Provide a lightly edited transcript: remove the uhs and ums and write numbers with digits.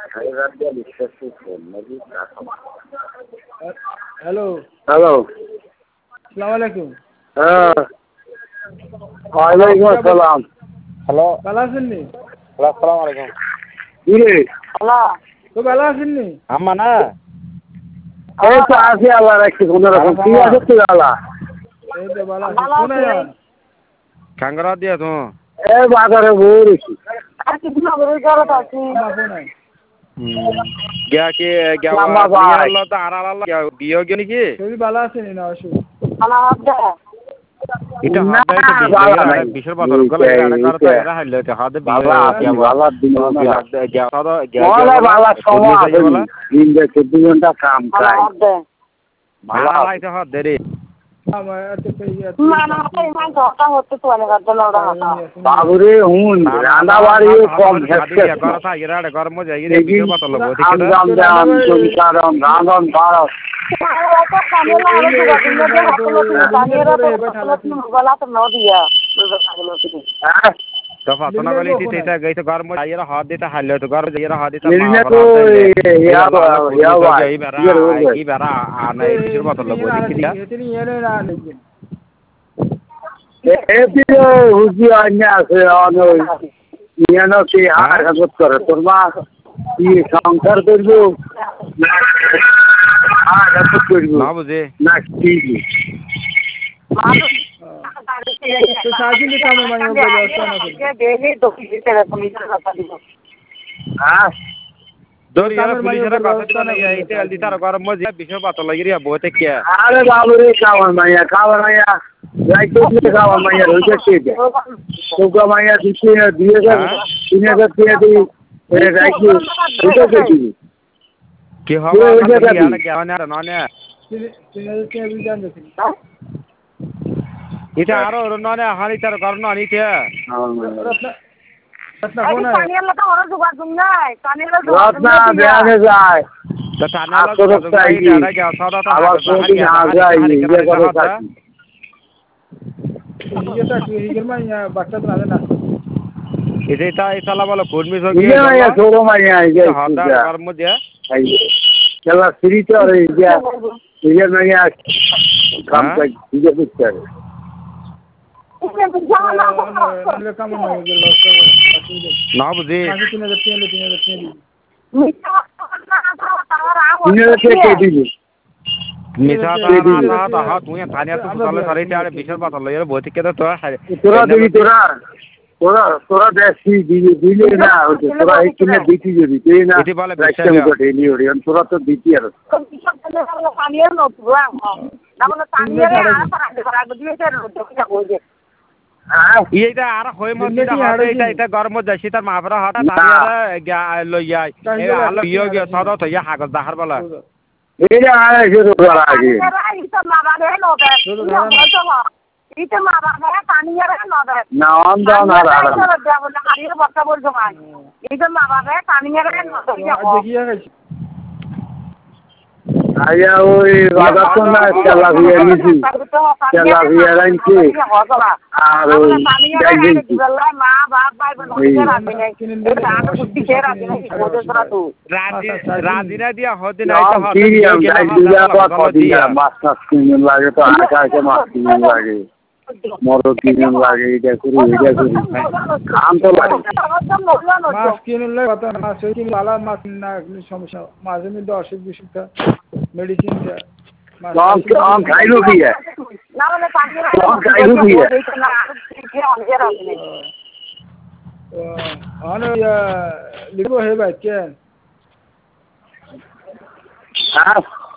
Hello, hello, আসসালামু আলাইকুম। হ্যাঁ, ওয়ালাইকুম আসসালাম। হ্যালো, ভালো আছেন নি? আসসালামু আলাইকুম। কি রে? তো ভালো আছেন নি? আম্মা না? এই তো আছি আল্লাহ রাখছি কোনো রকম। কি আছে তুই আল্লাহ? এই তো ভালো আছি। কোনায় যান? কাঙ্গরা দিয়া তো। এই বাজারে বই রয়েছি। আমার কোনায়। গিয়া কি গিয়া লাম্বা ভাই। আল্লাহ তো আর আল্লাহ গিয়া বিয়ে গিয়ে নাকি? শরীর ভালো আছে নি না অসুখ? এটা না, হাতে তো বালা নাই। বিশের পাথর গলে এটা করতে এটা হাইলে তো হাতে বিয়ে বালা আছি, গিয়া বালা দিন না। গিয়া সাদা গিয়া মহলে বালা সময় বলা আছে নি। দিন যে 24 ঘন্টা কাম খাই। ভালো আইতে হাত দে রে। আমার এত পেয়ে বাবুরে হুন রান্না বাড়ি কম হেসকে। গরম থাকে রে গরম মজা গিয়ে বিশের পাথর লাগো ঠিক আছে আম দাম সংসারম রাঁধন বাড়ম। হ্যাঁ? তো ফাতনা গলি তিতে গইতে গরম মজা গিয়ে হাত দিতে হাইলে তো গরম গিয়ে হাত দিতে মা এমনি বড় তো আইলে ইয়া ভাই, এই বেরা ইয়ে রোগ ভাই। কি বেরা আনাই বিশের পাথর লাগো ঠিক আছে এপিও হুজি আইনা আছে অনই ইয়ানো কি হার হাজত করে তোর মা কি সংসার করব না হার হাজত করব না বুঝে না কি তো সারাদিন যে কামের মানে ব্যবস্থা না করবে। হ্যাঁ দৌড় ইয়ার কামের মানে পুলিশের কথা দিবা ব্যবস্থা না না করবে ইতে আলদি তার গরম মজা বিশের পাথর লাগি রে বইতে কি আরে বাবুরে খাওয়ার মাইয়া রাইতো দিয়ে খাওয়ার মাইয়া হইছে কি তোকা মাইয়া দিয়ে গেল 3000 টাকা দিয়ে রাইতো হইছে কি কি হবে ইয়ার গাওয়া না না এটা আরো ননে হানি তার গরম না নিতে রত্না ব্যাগে যায় তো টানা আবার কোনদিন যায় ইয়ে করে থাকি বাচ্চা তো না এটা ইতালা বলো কুর্মি সঙ্গে ইয়ে মাইয়া ছোড়ো মাইয়া ইয়ে হাদার গরম মধ্যে খেলা ফ্রিতে আর ইয়ে ইয়ে মাইয়া কাম কাজ ইয়ে করতে পারে না বুঝি 3000 টাকা দিবি মিছা তা হা তুই থানিয়া তো চলে সারিতে আরে বিশাল পাথর লইরে বইতে কেদা তো তোরা দিবি তোরা দেখি দিলে না তোরা এই কিনে দিতি যদি তুই না তোরা তো দিতি আর এইটা আর হই মধ্যে এটা গরম যাইছি তার মাফরা হঠাৎ আর লইয়া আলো ইয়ে গিয়ে সদা তো ইয়া হাগজ দাহার বলা এইটা আড়াইশো টাকা আগে না অন্ধন আর আইয়া ওই বাজার তো না তেলাপিয়া নিছি তেলাপিয়া আনছি আর ওই রাজিনা দিয়া হতে মাছ টাছ কিনে লাগে তো আঁকা মাছ কিনে লাগে মরো কিনে লাগে এটা করি খান তো লাগে মাছ কিনলে কথা মাছ কিনলে আলা মাছ না সমস্যা মাঝে মধ্যে অসুখ বিসুখটা মেডিসিনটা খাইলো কি খাইলো কি লিখবো হে ভাই কেন হ্যাঁ